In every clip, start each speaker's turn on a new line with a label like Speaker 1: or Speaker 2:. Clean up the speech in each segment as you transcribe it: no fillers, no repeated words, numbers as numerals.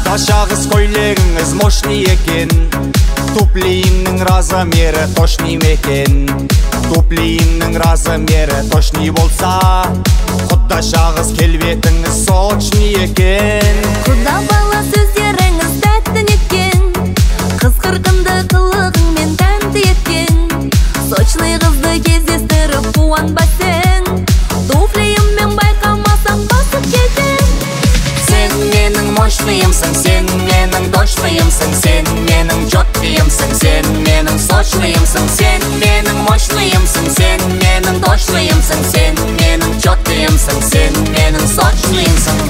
Speaker 1: Құдашағыз көйлегіңіз мощный екен, туплиімнің размері точный мекен. Туплиімнің размері точный болса, құдашағыз келбетіңіз сочный екен.
Speaker 2: Құда бала сөздеріңіз тәтті неткен, қыз қырқынды қылығыңмен тәнті еткен. Сочный қызды кездестіріп қуанбасың, туфлиіммен байқамасаң басып кетің.
Speaker 1: Сен менің мощныйымсың, сен менің точныйымсың, сен менің четкийымсың, сен менің сочныйымсың, сен менің мощныйымсың, сен менің точныйымсың, сен менің четкийымсың, сен менің сочныйымсың.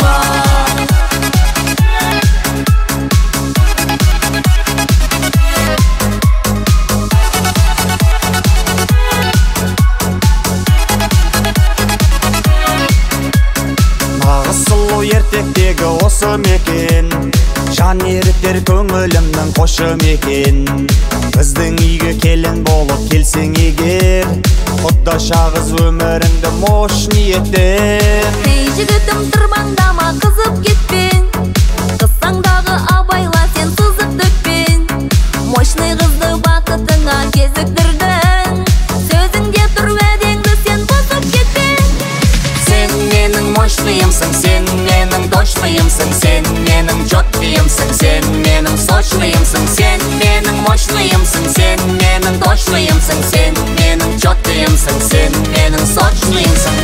Speaker 1: Сұлу ертектегі осы мекен, жан ерітер көңілімнің қошы мекен. Біздің үйге келін болып келсең егер, құдашағыз өміріңді мощный етер.
Speaker 2: Ей жігітім, тұрбаңдама, қызып кетпен, қыссаңдағы абайла сен сызып төкпен. Мощный қызды бақытыңа кезіктірдің, сөзіңде тұр уәдеңді сен бұзып кетпен.
Speaker 1: Сен менің мощныйымсың, сен менің точныйымсың, сен менің четкийымсың, сен менің сочныйымсың, сен менің мощныйымсың, сен менің точныйымсың, сен менің четкийымсың, сен менің сочныйымсың.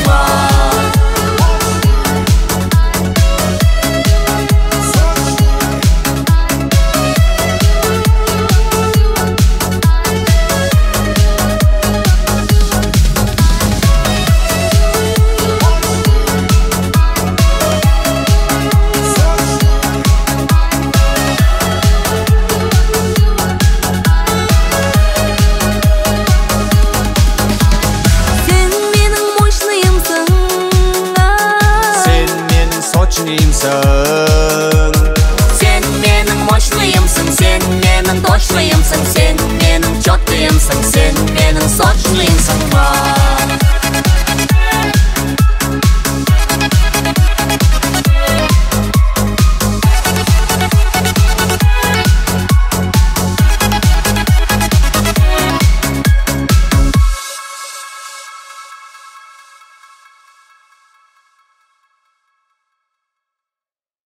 Speaker 1: Сен менің мощныйымсың, сен менің точныйымсың, сен менің четкийымсың, сен менің сочныйымсың.